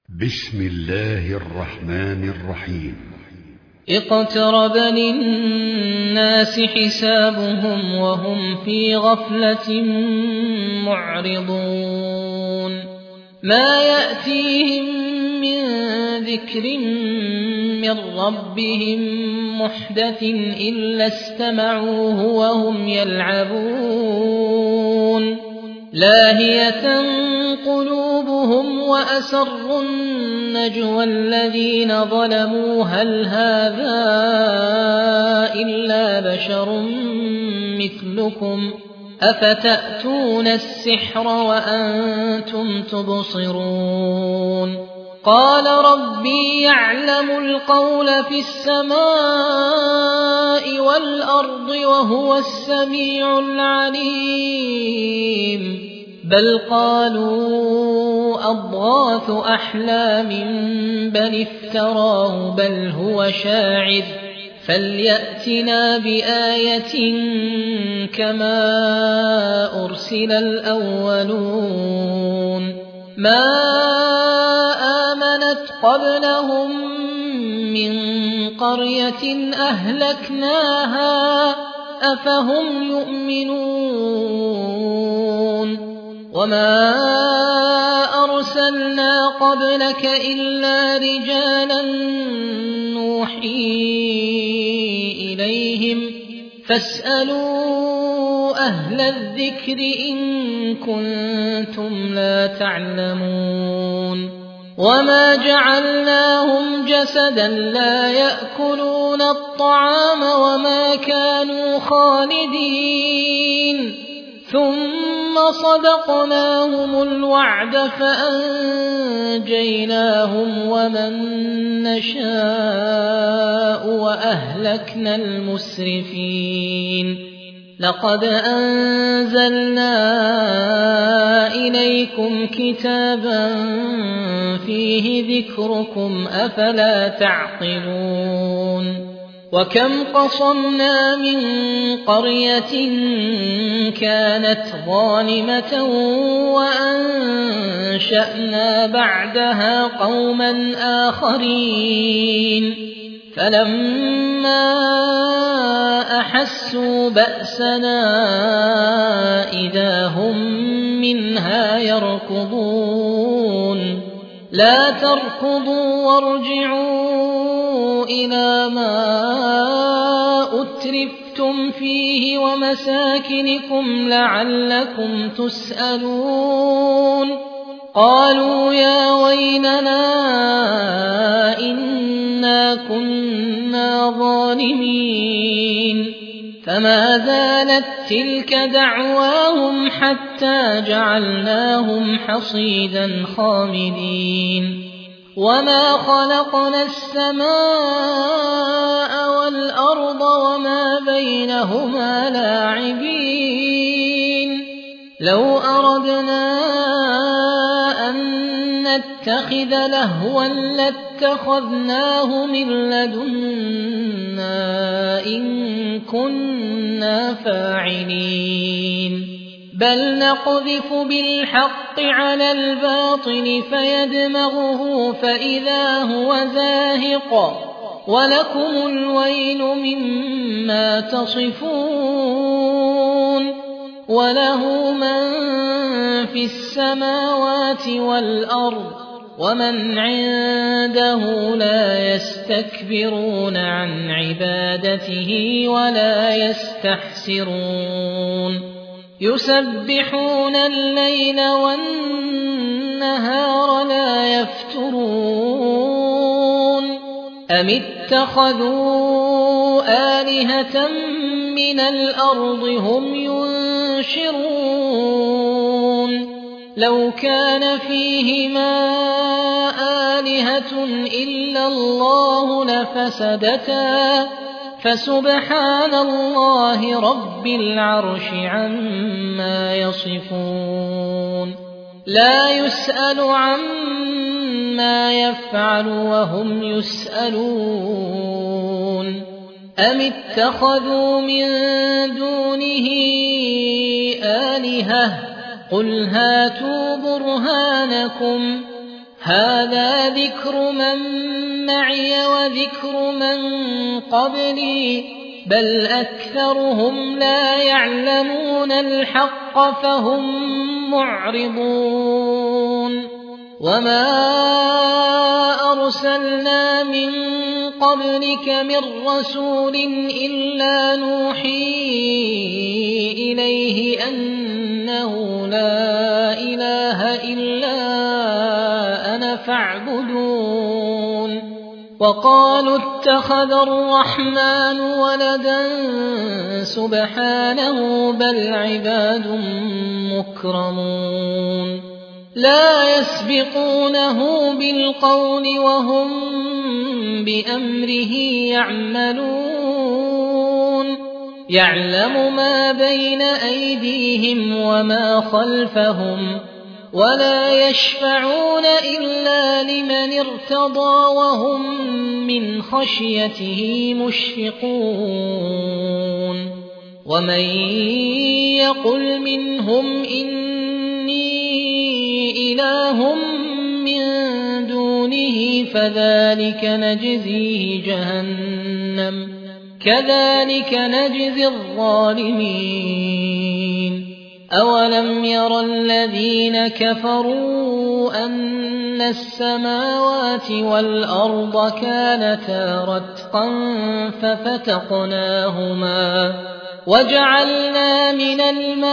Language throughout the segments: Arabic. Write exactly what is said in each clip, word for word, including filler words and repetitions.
بسم الله الرحمن الرحيم. اقترب للناس حسابهم وهم في غفلة معرضون ما يأتيهم من ذكر من ربهم محدث إلا استمعوه وهم يلعبون لاهية قلوبهم وأسروا النجوى الذين ظلموا هل هذا إلا بشر مثلكم أفتأتون السحر وأنتم تبصرون قال ربي يعلم القول في السماء والأرض وهو السميع العليم بل قالوا أضغاث أحلام بل افتراه بل هو شاعر فليأتنا بآية كما أرسل الأولون ما آمنت قبلهم من قرية أهلكناها أفهم يؤمنون وما أرسلنا قبلك إلا رجالا نوحي إليهم فاسألوا أهل الذكر إن كنتم لا تعلمون وما جعلناهم جسدا لا يأكلون الطعام وما كانوا خالدين ثم صدقناهم الوعد فأنجيناهم ومن نشاء وأهلكنا المسرفين لقد أنزلنا إليكم كتابا فيه ذكركم أفلا تعقلون وكم قصمنا من قرية كانت ظالمة وأنشأنا بعدها قوما آخرين فلما أحسوا بأسنا إذا هم منها يركضون لا تركضوا وارجعوا إلى ما أترفتم فيه ومساكنكم لعلكم تسألون قالوا يا ويلنا إنا كنا ظالمين فما زالت تلك دعواهم حتى جعلناهم حصيدا خامدين وما خلقنا السماء والأرض وما بينهما لاعبين لو أردنا أن نتخذ لهوا لاتخذناه من لدنا إن كنا فاعلين بل نقذف بالحق على الباطل فيدمغه فإذا هو زاهق ولكم الويل مما تصفون وله من في السماوات والأرض ومن عنده لا يستكبرون عن عبادته ولا يستحسرون يسبحون الليل والنهار لا يفترون أم اتخذوا آلهة من الأرض هم ينشرون لو كان فيهما آلهة إلا الله لفسدتا فسبحان الله رب العرش عما يصفون لا يسأل عما يفعل وهم يسألون أم اتخذوا من دونه آلهة قل هاتوا برهانكم هذا ذكر من معي وذكر من قبلي بل أكثرهم لا يعلمون الحق فهم معرضون وما أرسلنا من قبلك من رسول إلا نوحي إليه أنه لا إله إلا أنا فاعبدون وقالوا اتخذ الرحمن ولدا سبحانه بل عباد مكرمون لا يسبقونه بالقول وهم بأمره يعملون يعلم ما بين أيديهم وما خلفهم ولا يشفعون إلا لمن ارتضى وهم من خشيته مشفقون ومن يقل منهم إني إله من دونه فذلك نجزيه جهنم كذلك نجزي الظالمين أولم ير الذين كفروا أن السماوات والأرض كانتا رتقا ففتقناهما وجعلنا من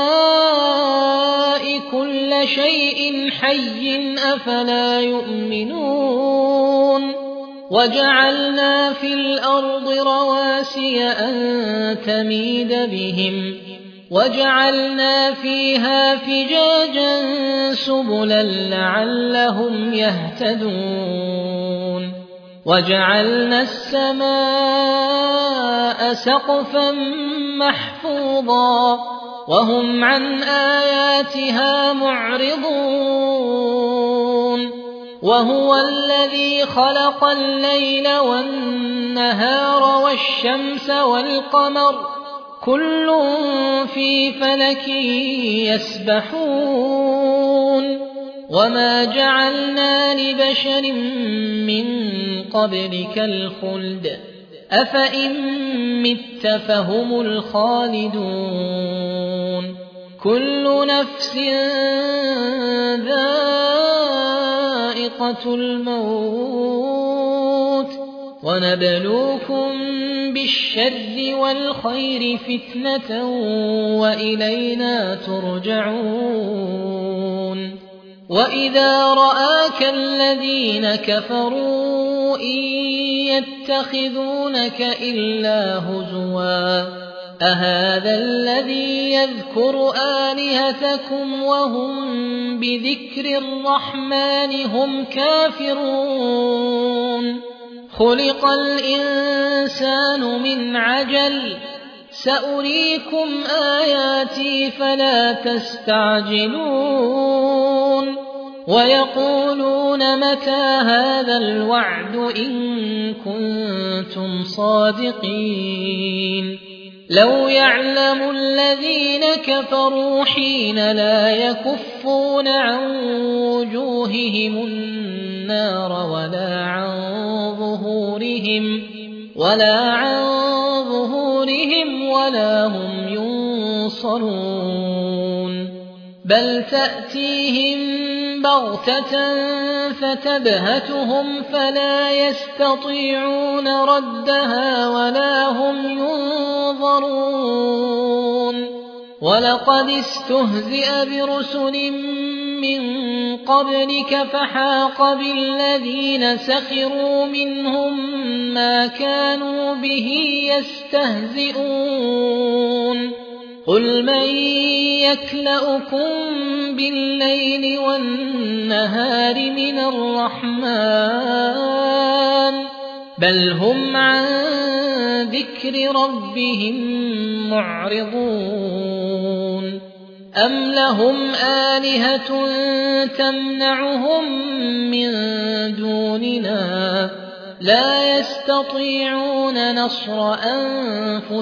الماء كل شيء حي أفلا يؤمنون وجعلنا في الأرض رواسي أن تميد بهم وجعلنا فيها فجاجا سبلا لعلهم يهتدون وجعلنا السماء سقفا محفوظا وهم عن آياتها معرضون وهو الذي خلق الليل والنهار والشمس والقمر كل في فلك يسبحون وما جعلنا لبشر من قبلك الخلد أفإن مت فهم الخالدون كل نفس ذائقة الموت ونبلوكم بالشر والخير فتنة وإلينا ترجعون وإذا رآك الذين كفروا إن يتخذونك إلا هزوا أهذا الذي يذكر آلهتكم وهم بذكر الرحمن هم كافرون خلق الإنسان من عجل سأريكم آياتي فلا تستعجلون ويقولون متى هذا الوعد إن كنتم صادقين لو يعلم الذين كفروا حين لا يكفون عن وجوههم النار ولا عن ظهورهم ولا عن ظهورهم ولا هم ينصرون بل تأتيهم بغتة فتبهتهم فلا يستطيعون ردها ولا هم ينظرون ولقد استهزئ برسل من قبلك فحاق بالذين سخروا منهم ما كانوا به يستهزئون قل من يكلؤكم بالليل والنهار من الرحمن بل هم عن ذكر ربهم معرضون أم لهم آلهة تمنعهم من دوننا لا يستطيعون نصر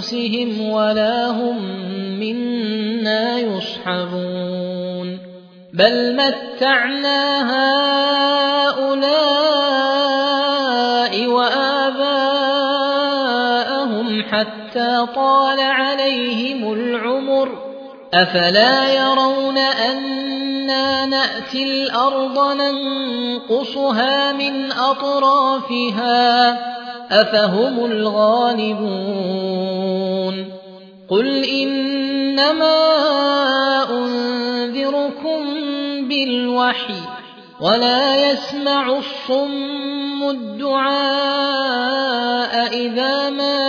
أنفسهم ولا هم منا يصحبون بل متعنا هؤلاء وآباءهم حتى طال عليهم العمر أفلا يرون أنا نأتي الأرض ننقصها من أطرافها أفهم الغالبون قل إنما أنذركم بالوحي ولا يسمع الصم الدعاء إذا ما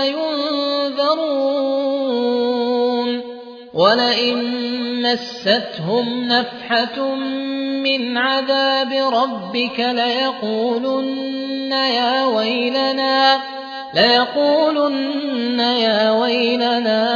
ينذرون ولئن مستهم نفحة من عذاب ربك ليقولن يا ويلنا ليقولن يا ويلنا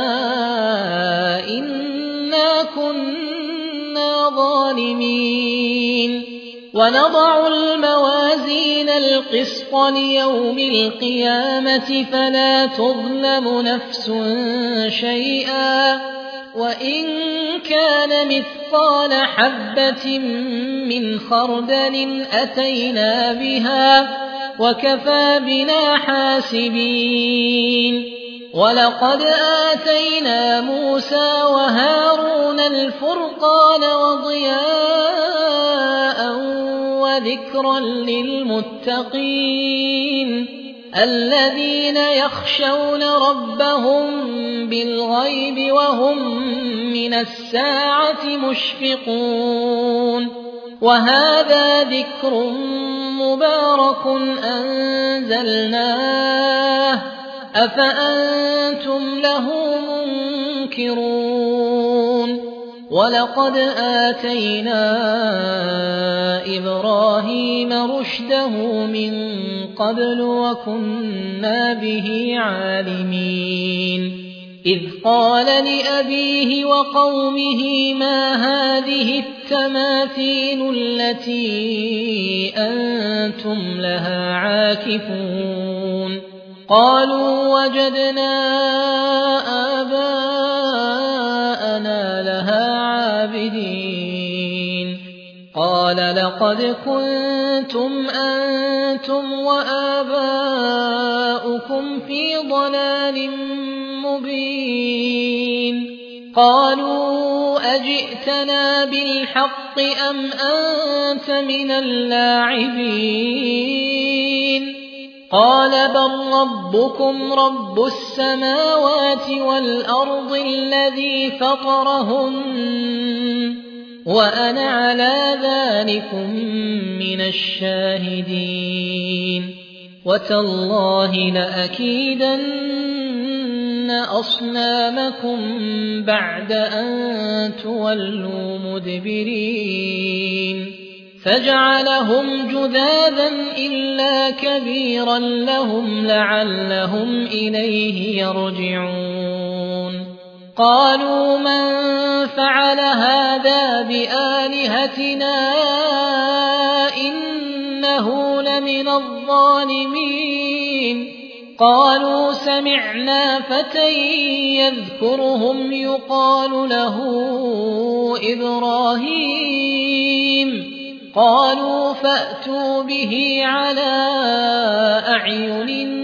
إنا كنا ظالمين ونضع الموازين القسط ليوم القيامة فلا تظلم نفس شيئا وإن كان مثقال حبة من خردل أتينا بها وكفى بنا حاسبين ولقد آتينا موسى وهارون الفرقان وضياء وذكرا للمتقين الذين يخشون ربهم بالغيب وهم من الساعة مشفقون وهذا ذكر مبارك أنزلناه أفأنتم له منكرون ولقد آتينا إبراهيم رشده من قبل وكنا به عالمين إذ قال لأبيه وقومه ما هذه التماثيل التي أنتم لها عاكفون قالوا وجدنا آباءنا لها عابدين قال لقد كنتم أنتم وآباؤكم في ضلال مبين قالوا أجئتنا بالحق أم أنت من اللاعبين قال بل ربكم رب السماوات والأرض الذي فطرهن وأنا على ذلكم من الشاهدين وتالله لأكيدن أصنامكم بعد أن تولوا مدبرين فجعلهم جذاذا إلا كبيرا لهم لعلهم إليه يرجعون قالوا من فعل هذا بآلهتنا إنه لمن الظالمين قالوا سمعنا فتى يذكرهم يقال له إبراهيم قالوا فأتوا به على أعين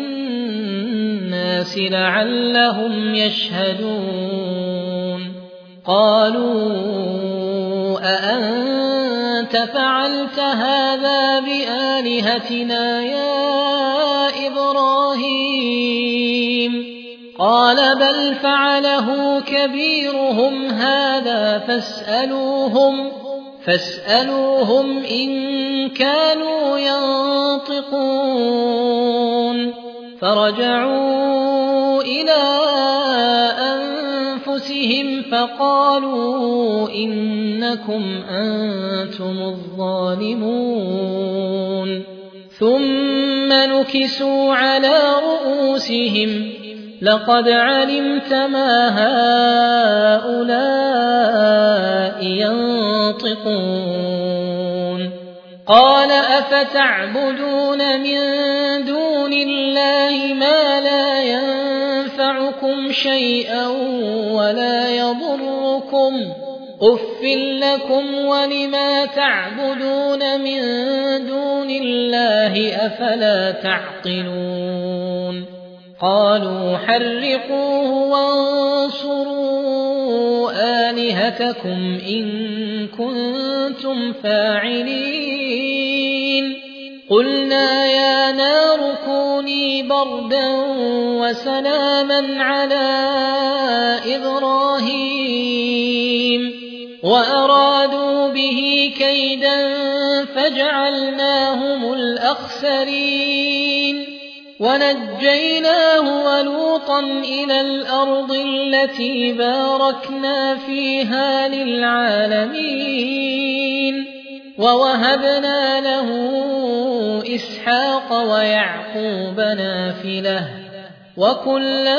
الناس لعلهم يشهدون قالوا أأنت فعلت هذا بآلهتنا يا إبراهيم قال بل فعله كبيرهم هذا فاسألوهم فاسألوهم إن كانوا ينطقون فرجعوا إلى أنفسهم فقالوا إنكم أنتم الظالمون ثم نكسوا على رؤوسهم لقد علمت ما هؤلاء ينطقون قال أفتعبدون من دون الله ما لا ينفعكم شيئا ولا يضركم أف لكم ولما تعبدون من دون الله أفلا تعقلون قالوا حرقوه وانصروا آلهتكم إن كنتم فاعلين قلنا يا نار كوني بردا وسلاما على إبراهيم وأرادوا به كيدا فجعلناهم الأخسرين ونجيناه ولوطا إلى الأرض التي باركنا فيها للعالمين ووهبنا له إسحاق ويعقوب نافلة وكلا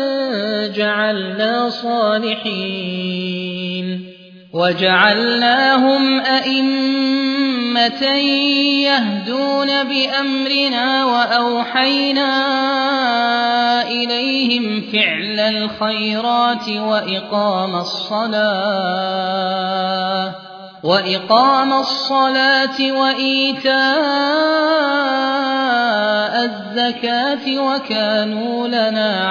جعلنا صالحين وجعلناهم أئمة يهدون بأمرنا وأوحينا إليهم فعل الخيرات وإقام الصلاة وإقام الصلاة وإيتاء الزكاة وكانوا لنا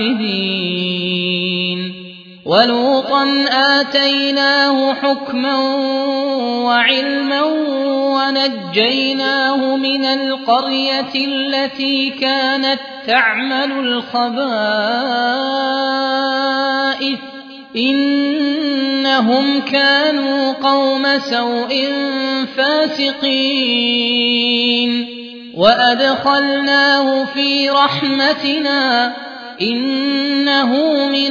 عابدين ولوطا آتيناه حكما وعلما ونجيناه من القرية التي كانت تعمل الخبائث إنهم كانوا قوم سوء فاسقين وأدخلناه في رحمتنا إنه من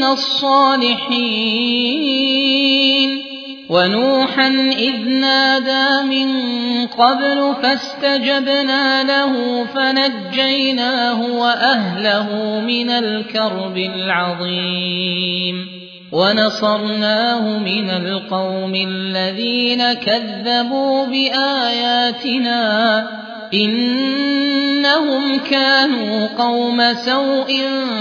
الصالحين ونوحا إذ نادى من قبل فاستجبنا له فنجيناه وأهله من الكرب العظيم ونصرناه من القوم الذين كذبوا بآياتنا إنهم كانوا قوم سوء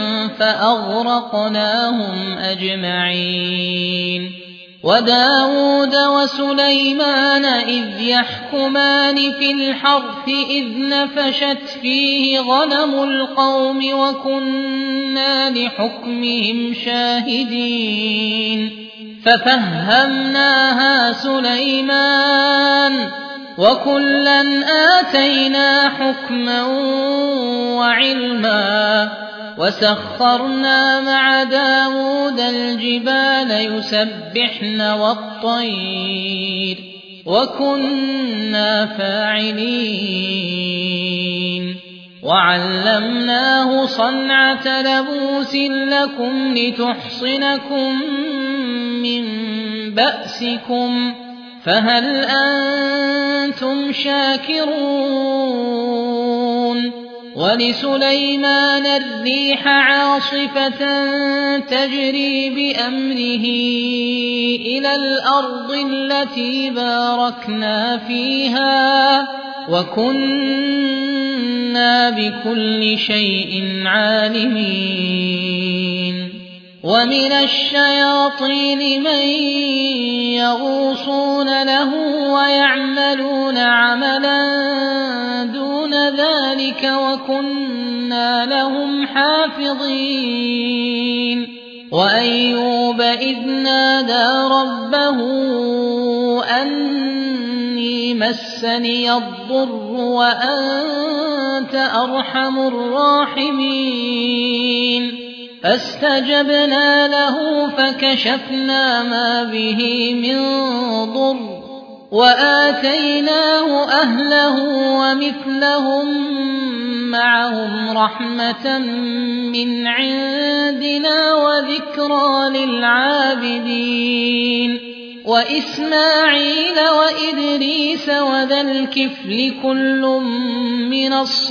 فأغرقناهم أجمعين وداود وسليمان إذ يحكمان في الحرث إذ نفشت فيه غنم القوم وكنا لحكمهم شاهدين ففهمناها سليمان وكلا آتينا حكما وعلما وسخرنا مع داود الجبال يسبحن والطير وكنا فاعلين وعلمناه صنعة لبوس لكم لتحصنكم من بأسكم فهل أنتم شاكرون ولسليمان الريح عاصفة تجري بأمره إلى الأرض التي باركنا فيها وكنا بكل شيء عالمين ومن الشياطين من يغوصون له ويعملون عملا دون ذلك وكنا لهم حافظين وأيوب إذ نادى ربه أني مسني الضر وأنت أرحم الراحمين فاستجبنا له فكشفنا ما به من ضر وآتيناه أهله ومثلهم معهم رحمة من عندنا وذكرى للعابدين وإسماعيل وإدريس وذا الكفل كل من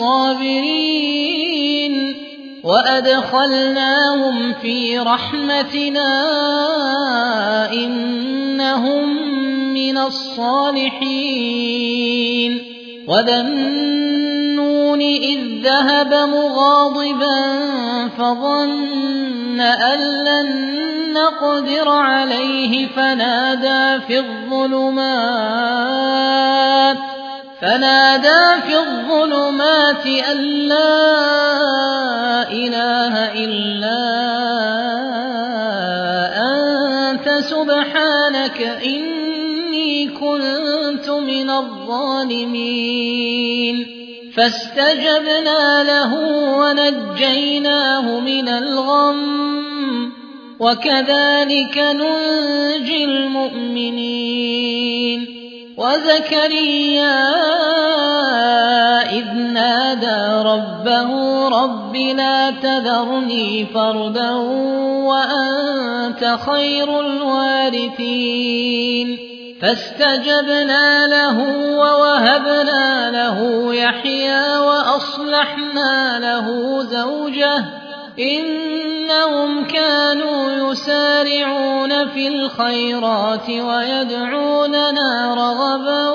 الصابرين وأدخلناهم في رحمتنا إنهم من الصالحين وذا النون إذ ذهب مغاضبا فظن أن لن نقدر عليه فنادى في الظلمات فنادى في الظلمات أن لا إله إلا أنت سبحانك إني كنت من الظالمين فاستجبنا له ونجيناه من الغم وكذلك ننجي المؤمنين وزكريا إذ نادى ربه رب لا تذرني فردا وأنت خير الوارثين فاستجبنا له ووهبنا له يحيى وأصلحنا له زوجه إنهم كانوا يسارعون في الخيرات ويدعوننا رغبا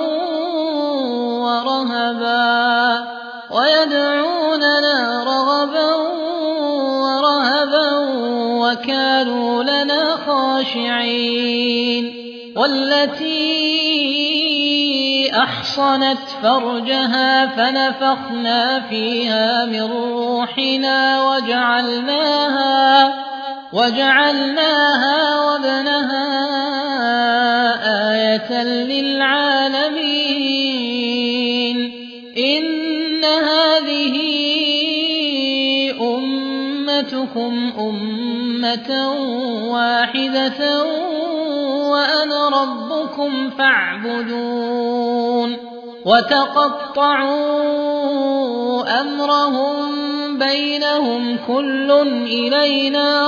ورهبا ويدعوننا رغبا ورهبا وكانوا لنا خاشعين والتي أحصنت فرجها فنفخنا فيها من روحنا وجعلناها وجعلناها وابنها آية للعالمين إن هذه أمتكم أمة واحدة وأنا ربكم فاعبدون وتقطعوا أمرهم بينهم كل إلينا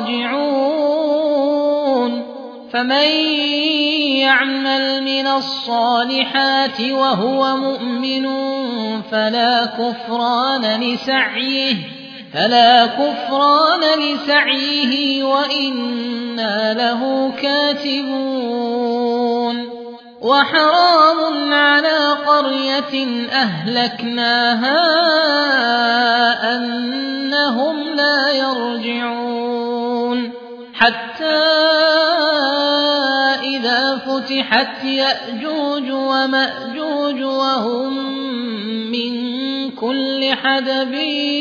راجعون فمن يعمل من الصالحات وهو مؤمن فلا كفران لسعيه فلا كفران لسعيه وإنا له كاتبون وحرام على قرية أهلكناها أنهم لا يرجعون حتى إذا فتحت يأجوج ومأجوج وهم من كل حدب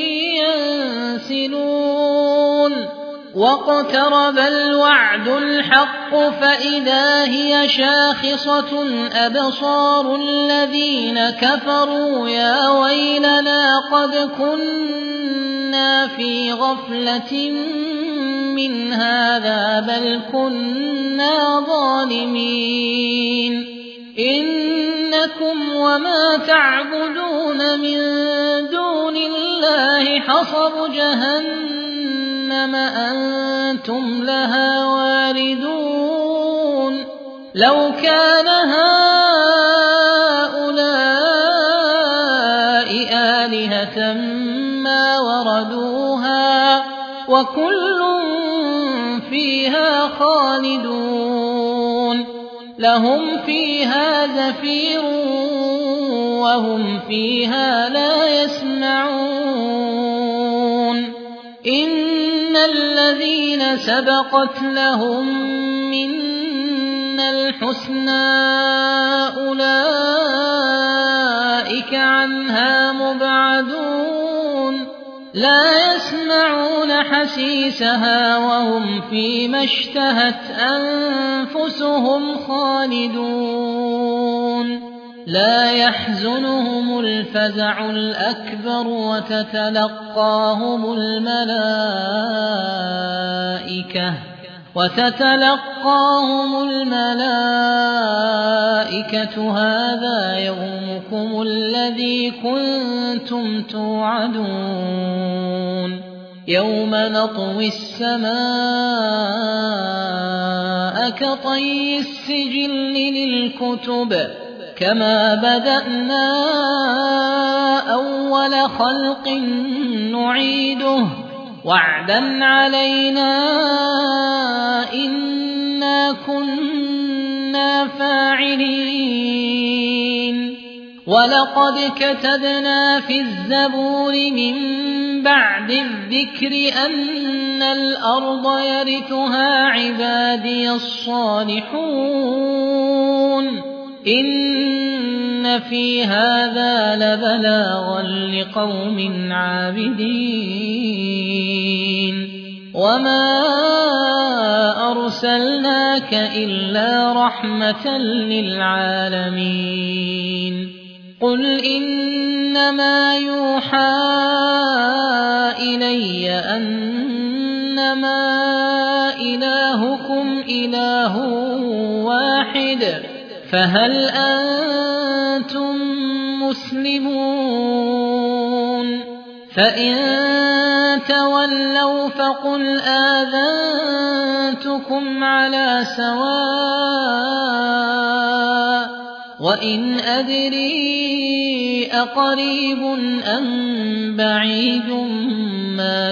ينسلون واقترب الوعد الحق فإذا هي شاخصة أبصار الذين كفروا يا ويلنا قد كنا في غفلة من هذا بل كنا ظالمين إنكم وما تعبدون من دون الله حصب جهنم أنتم لها واردون لو كان هؤلاء آلهة ما وردوها وكل فيها خالدون لهم فيها زفير وهم فيها لا يسمعون إن الذين سبقت لهم منا الحسنى أولئك عنها مبعدون لا يسمعون حسيسها وهم فيما اشتهت أنفسهم خالدون لا يحزنهم الفزع الأكبر وتتلقاهم الملائكة وتتلقاهم الملائكة هذا يومكم الذي كنتم توعدون يوم نطوي السماء كطي السجل للكتب كما بدأنا أول خلق نعيده وعدا علينا إنا كنا فاعلين ولقد كتبنا في الزبور من بعد الذكر أن الأرض يرثها عبادي الصالحون إن في هذا لبلاغا لقوم عابدين وما أرسلناك إلا رحمة للعالمين قل إنما يوحى إلي أنما إلهكم إله واحد فهل أنتم مسلمون فإن تولوا فقل آذنتكم على سواء وإن أدري أقريب أم بعيد ما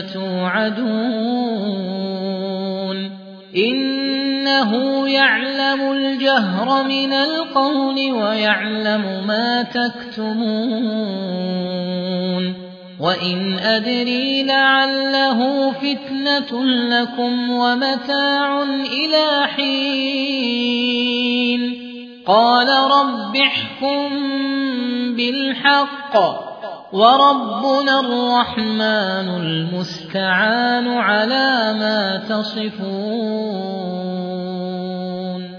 توعدون إنه يعلم الجهر من القول ويعلم ما تكتمون وإن أدري لعله فتنة لكم ومتاع إلى حين قال رب احكم بالحق وربنا الرحمن المستعان على ما تصفون